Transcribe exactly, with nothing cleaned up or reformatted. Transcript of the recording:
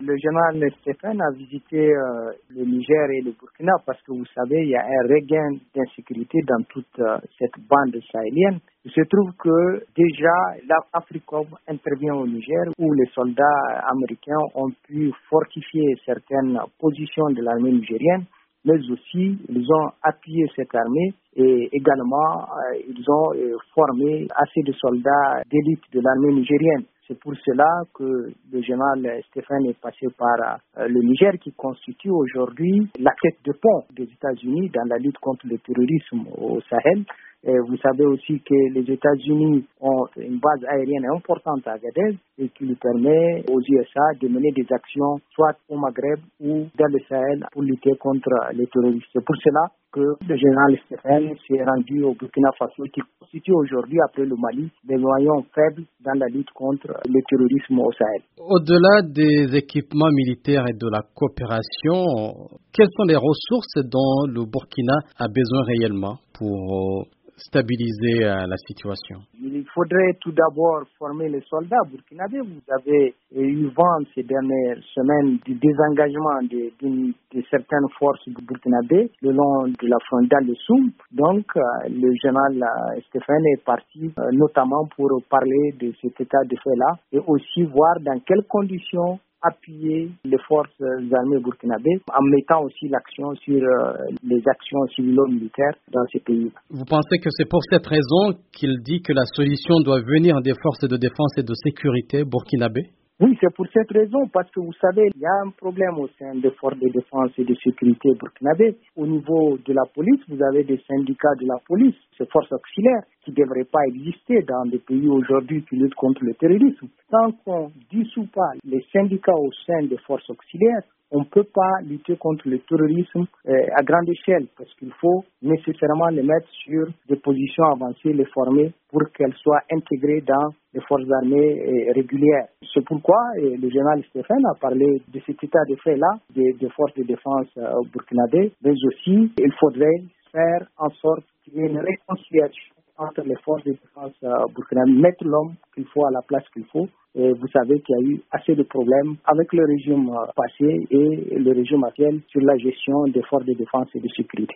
Le général Stéphane a visité euh, le Niger et le Burkina parce que vous savez, il y a un regain d'insécurité dans toute euh, cette bande sahélienne. Il se trouve que déjà l'Africom intervient au Niger où les soldats américains ont pu fortifier certaines positions de l'armée nigérienne, mais aussi ils ont appuyé cette armée et également euh, ils ont euh, formé assez de soldats d'élite de l'armée nigérienne. C'est pour cela que le général Stéphane est passé par euh, le Niger qui constitue aujourd'hui la tête de pont des États-Unis dans la lutte contre le terrorisme au Sahel. Et vous savez aussi que les États-Unis ont une base aérienne importante à Agadez et qui lui permet aux U S A de mener des actions soit au Maghreb ou dans le Sahel pour lutter contre les terroristes. C'est pour cela que le général Stéphane s'est rendu au Burkina Faso qui constitue aujourd'hui, après le Mali, des moyens faibles dans la lutte contre le terrorisme au Sahel. Au-delà des équipements militaires et de la coopération, quelles sont les ressources dont le Burkina a besoin réellement pour stabiliser euh, la situation? Il faudrait tout d'abord former les soldats burkinabés. Vous avez eu vent ces dernières semaines du désengagement de, de, de certaines forces burkinabées le long de la frontière de Soum. Donc, euh, le général euh, Stéphane est parti euh, notamment pour parler de cet état de fait-là et aussi voir dans quelles conditions appuyer les forces armées burkinabées en mettant aussi l'action sur euh, les actions civilo-militaires dans ces pays. Vous pensez que c'est pour cette raison qu'il dit que la solution doit venir des forces de défense et de sécurité burkinabées? Oui, c'est pour cette raison, parce que vous savez, il y a un problème au sein des forces de défense et de sécurité burkinabées. Au niveau de la police, vous avez des syndicats de la police, ces forces auxiliaires, qui ne devraient pas exister dans des pays aujourd'hui qui luttent contre le terrorisme. Tant qu'on ne dissout pas les syndicats au sein des forces auxiliaires, on ne peut pas lutter contre le terrorisme euh, à grande échelle parce qu'il faut nécessairement les mettre sur des positions avancées, les former pour qu'elles soient intégrées dans les forces armées euh, régulières. C'est pourquoi euh, le général Stéphane a parlé de cet état de fait-là des, des forces de défense euh, burkinabées, mais aussi il faudrait faire en sorte qu'il y ait une réconciliation entre les forces de défense euh, burkinabées, mettre l'homme qu'il faut à la place qu'il faut. Et vous savez qu'il y a eu assez de problèmes avec le régime euh, passé et le régime actuel sur la gestion des forces de défense et de sécurité.